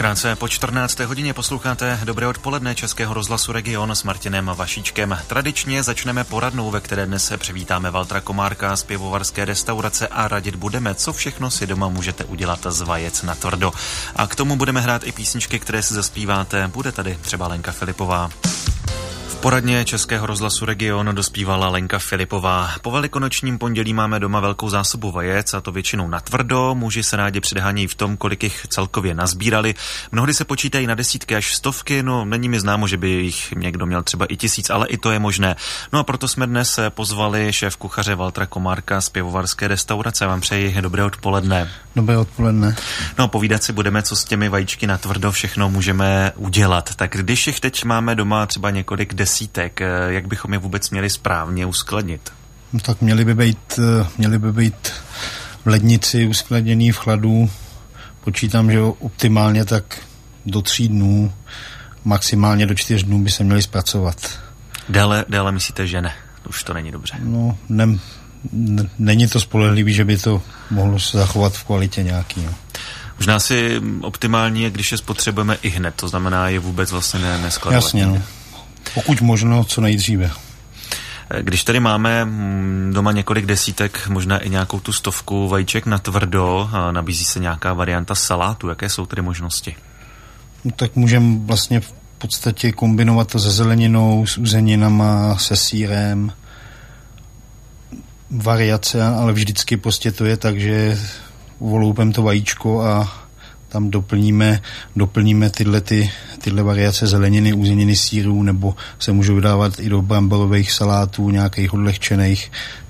Krátce po 14. hodině posloucháte Dobré odpoledne Českého rozhlasu Region s Martinem Vašíčkem. Tradičně začneme poradnou, ve které dnes se přivítáme Valtra Komárka z pivovarské restaurace a radit budeme, co všechno si doma můžete udělat z vajec na tvrdo. A k tomu budeme hrát i písničky, které si zaspíváte. Bude tady třeba Lenka Filipová. V poradně Českého rozhlasu Region dospívala Lenka Filipová. Po velikonočním pondělí máme doma velkou zásobu vajec, a to většinou na tvrdo. Muži se rádi předhánějí v tom, kolik jich celkově nazbírali. Mnohdy se počítají na desítky až stovky, no není mi známo, že by jich někdo měl třeba i 1000, ale i to je možné. No a proto jsme dnes pozvali šéf kuchaře Valtra Komárka z pivovarské restaurace. Vám přeji dobré odpoledne. Dobré odpoledne. No, povídat si budeme, co s těmi vajíčky na tvrdo všechno můžeme udělat. Tak když jich teď máme doma třeba několik desítek, jak bychom je vůbec měli správně uskladnit? No, tak měly by být v lednici uskladněný v chladu. Počítám, že optimálně tak do 3 dnů, maximálně do 4 dnů by se měly zpracovat. Déle myslíte, že ne? Už to není dobře. No, není to spolehlivý, že by to mohlo se zachovat v kvalitě nějaký. No. Možná si optimální je, když je spotřebujeme i hned, to znamená, je vůbec vlastně neskladovat. Jasně, no. Pokud možno, co nejdříve. Když tady máme doma několik desítek, možná i nějakou tu 100 vajíček na tvrdo, nabízí se nějaká varianta salátu, jaké jsou tedy možnosti? No, tak můžeme vlastně v podstatě kombinovat to se zeleninou, s uzeninama, se sýrem, variace, ale vždycky prostě to je tak, že oloupem to vajíčko a tam doplníme tyhle variace zeleniny, uzeniny, sýrů, nebo se můžou dávat i do bramborových salátů, nějakých odlehčených.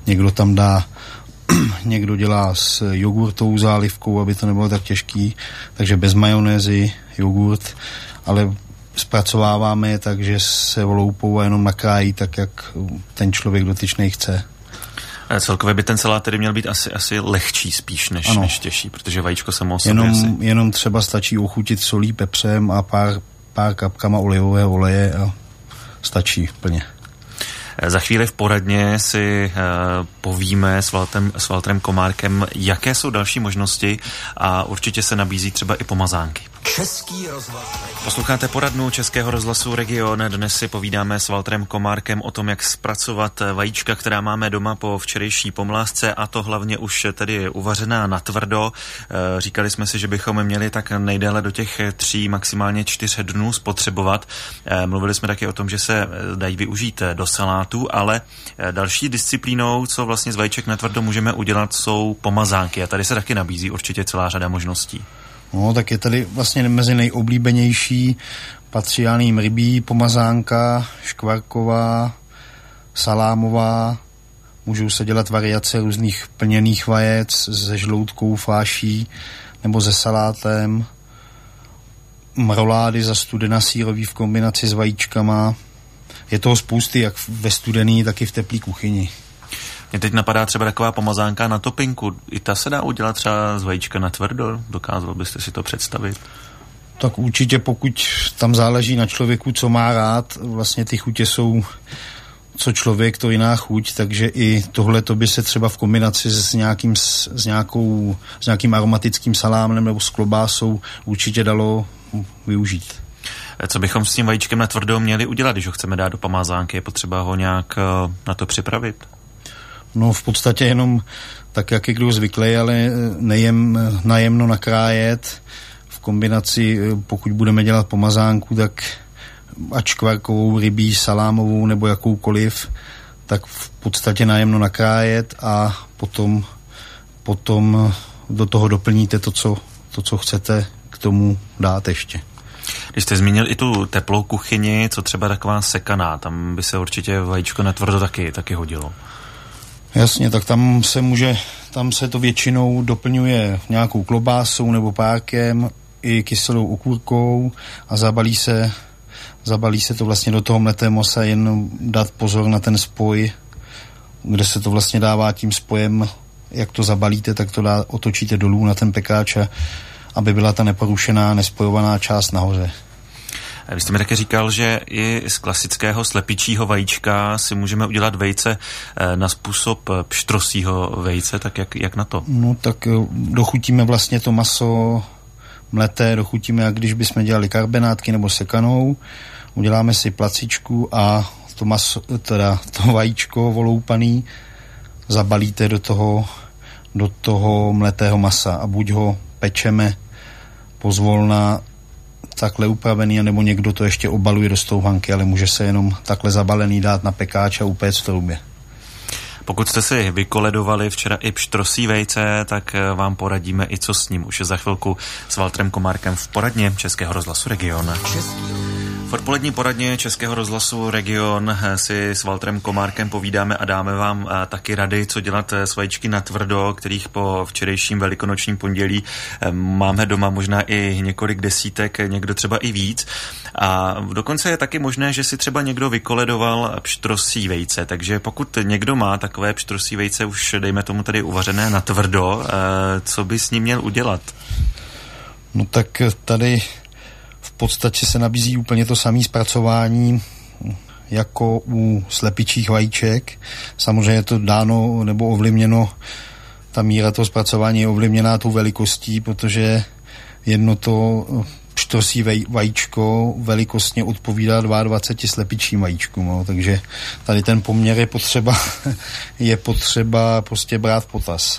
Někdo dělá s jogurtovou zálivkou, aby to nebylo tak těžký, takže bez majonézy, jogurt, ale zpracováváme je tak, že se oloupou a jenom nakrájí tak, jak ten člověk dotyčnej chce. Celkově by ten salát tedy měl být asi lehčí spíš než těžší, protože vajíčko samo o sobě jenom třeba stačí ochutit solí, pepřem a pár kapkama olivového oleje a stačí plně. Za chvíli v poradně si povíme s Valtrem Komárkem, jaké jsou další možnosti a určitě se nabízí třeba i pomazánky. Český rozhlas. Posloucháte poradnu Českého rozhlasu Region. Dnes si povídáme s Valtrem Komárkem o tom, jak zpracovat vajíčka, která máme doma po včerejší pomlázce, a to hlavně už tedy uvařená na tvrdo. Říkali jsme si, že bychom měli tak nejdéle do těch 3, maximálně 4 dnů spotřebovat. Mluvili jsme taky o tom, že se dají využít do salátů, ale další disciplínou, co vlastně z vajíček na tvrdo můžeme udělat, jsou pomazánky. A tady se taky nabízí určitě celá řada možností. No, tak je tady vlastně mezi nejoblíbenější patří jim rybí pomazánka, škvarková, salámová, můžou se dělat variace různých plněných vajec se žloutkou, fáší nebo se salátem, rolády zastudená sýrový v kombinaci s vajíčkama. Je toho spousty, jak ve studený, tak i v teplý kuchyni. Mě teď napadá třeba taková pomazánka na topinku. I ta se dá udělat třeba z vajíčka na tvrdo? Dokázal byste si to představit? Tak určitě, pokud tam záleží na člověku, co má rád. Vlastně ty chutě jsou, co člověk, to jiná chuť, takže i tohle to by se třeba v kombinaci s nějakým aromatickým salámem nebo s klobásou určitě dalo využít. Co bychom s tím vajíčkem na tvrdo měli udělat, když ho chceme dát do pomazánky? Je potřeba ho nějak na to připravit? No, v podstatě jenom tak, jak je kdo zvyklý, ale najemno nakrájet. V kombinaci, pokud budeme dělat pomazánku, tak ať škvarkovou, rybí, salámovou nebo jakoukoliv, tak v podstatě najemno nakrájet a potom do toho doplníte to, co chcete k tomu dát ještě. Když jste zmínil i tu teplou kuchyni, co třeba taková sekaná, tam by se určitě vajíčko na tvrdo taky hodilo. Jasně, tak tam se to většinou doplňuje nějakou klobásou nebo párkem i kyselou okurkou a zabalí se to vlastně do toho mletého masa, jen dát pozor na ten spoj, kde se to vlastně dává tím spojem, jak to zabalíte, tak to otočíte dolů na ten pekáč, aby byla ta neporušená, nespojovaná část nahoře. Vy jste mi také říkal, že i z klasického slepičího vajíčka si můžeme udělat vejce na způsob pštrosího vejce, tak jak na to? No tak dochutíme vlastně to maso mleté dochutíme, jak když bychom dělali karbenátky nebo sekanou. Uděláme si placičku a to maso, teda to vajíčko voloupaný zabalíte do toho mletého masa a buď ho pečeme pozvolna takhle upravený, nebo někdo to ještě obaluje do stouhanky, ale může se jenom takhle zabalený dát na pekáč a upéct v troubě. Pokud jste si vykoledovali včera i pštrosí vejce, tak vám poradíme i co s ním. Už je za chvilku s Waltrem Komárkem v poradně Českého rozhlasu Region. V odpolední poradně Českého rozhlasu Region si s Waltrem Komárkem povídáme a dáme vám taky rady, co dělat s vajíčky na tvrdo, kterých po včerejším velikonočním pondělí máme doma možná i několik desítek, někdo třeba i víc. A dokonce je taky možné, že si třeba někdo vykoledoval pštrosí vejce, takže pokud někdo má takové pštrosí vejce už dejme tomu tady uvařené na tvrdo, co by s ním měl udělat? No tak tady v podstatě se nabízí úplně to samé zpracování jako u slepičích vajíček. Samozřejmě je to dáno nebo ovlivněno, ta míra toho zpracování je ovlivněná tou velikostí, protože jedno to pštrosí vajíčko velikostně odpovídá 22 slepičím vajíčkům, no, takže tady ten poměr je potřeba prostě brát v potaz.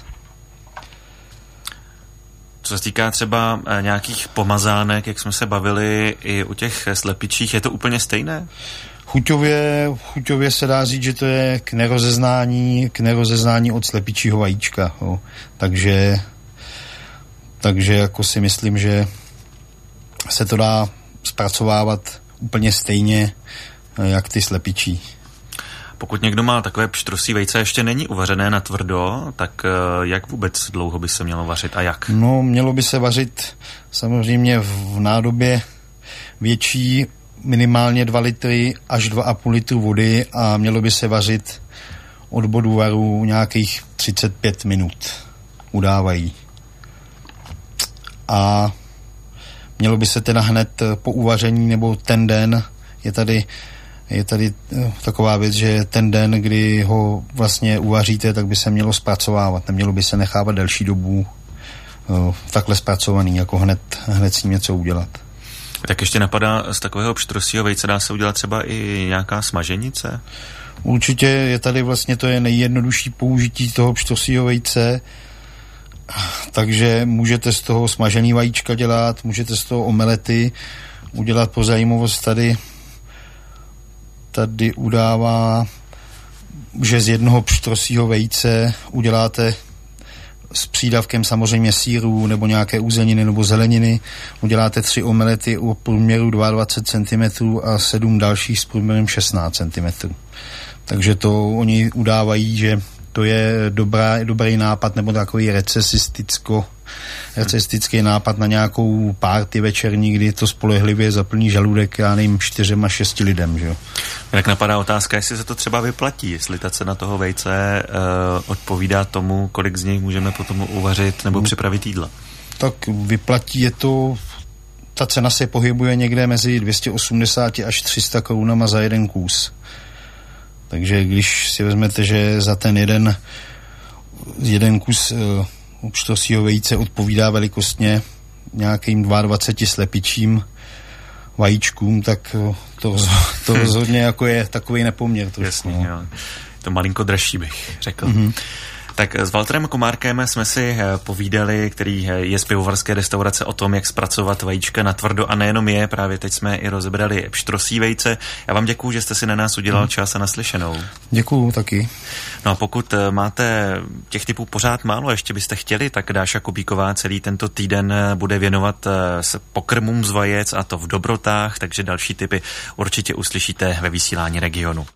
Co se týká třeba nějakých pomazánek, jak jsme se bavili i u těch slepičích, je to úplně stejné? Chuťově se dá říct, že to je k nerozeznání od slepičího vajíčka. Jo. Takže jako si myslím, že se to dá zpracovávat úplně stejně, jak ty slepičí. Pokud někdo má takové pštrosí vejce, ještě není uvařené na tvrdo, tak jak vůbec dlouho by se mělo vařit a jak? No, mělo by se vařit samozřejmě v nádobě větší, minimálně 2 litry až 2,5 litru vody a mělo by se vařit od bodu varu nějakých 35 minut. Udávají. A mělo by se teda hned po uvaření nebo ten den, je tady taková věc, že ten den, kdy ho vlastně uvaříte, tak by se mělo zpracovávat. Nemělo by se nechávat delší dobu takhle zpracovaný, jako hned s ním něco udělat. Tak ještě napadá, z takového pštrosího vejce dá se udělat třeba i nějaká smaženice? Určitě je tady vlastně, to je nejjednodušší použití toho pštrosího vejce, takže můžete z toho smažený vajíčka dělat, můžete z toho omelety udělat. Pro zajímavost tady udává, že z jednoho pštrosího vejce uděláte s přídavkem samozřejmě sýru nebo nějaké uzeniny nebo zeleniny, uděláte 3 omelety o průměru 22 cm a 7 dalších s průměrem 16 cm. Takže to oni udávají, že to je dobrý nápad nebo takový recesistický nápad na nějakou party večerní, kdy to spolehlivě zaplní žaludek, já nevím, 4-6 lidem, že jo. Tak napadá otázka, jestli se to třeba vyplatí, jestli ta cena toho vejce odpovídá tomu, kolik z něj můžeme potom uvařit nebo připravit jídla. Tak vyplatí je to, ta cena se pohybuje někde mezi 280 až 300 korunama za jeden kus. Takže když si vezmete, že za ten jeden kus pštrosího vejce odpovídá velikostně nějakým 22 slepičím vajíčkům, tak to rozhodně jako je takový nepoměr. Jasně, jo. To malinko dražší bych řekl. Mm-hmm. Tak s Waltrem Komárkem jsme si povídali, který je z pivovarské restaurace, o tom, jak zpracovat vajíčka na tvrdo a nejenom je, právě teď jsme i rozebrali pštrosí vejce. Já vám děkuju, že jste si na nás udělal čas a naslyšenou. Děkuju taky. No a pokud máte těch typů pořád málo, ještě byste chtěli, tak Dáša Kubíková celý tento týden bude věnovat pokrmům z vajec a to v dobrotách, takže další tipy určitě uslyšíte ve vysílání Regionu.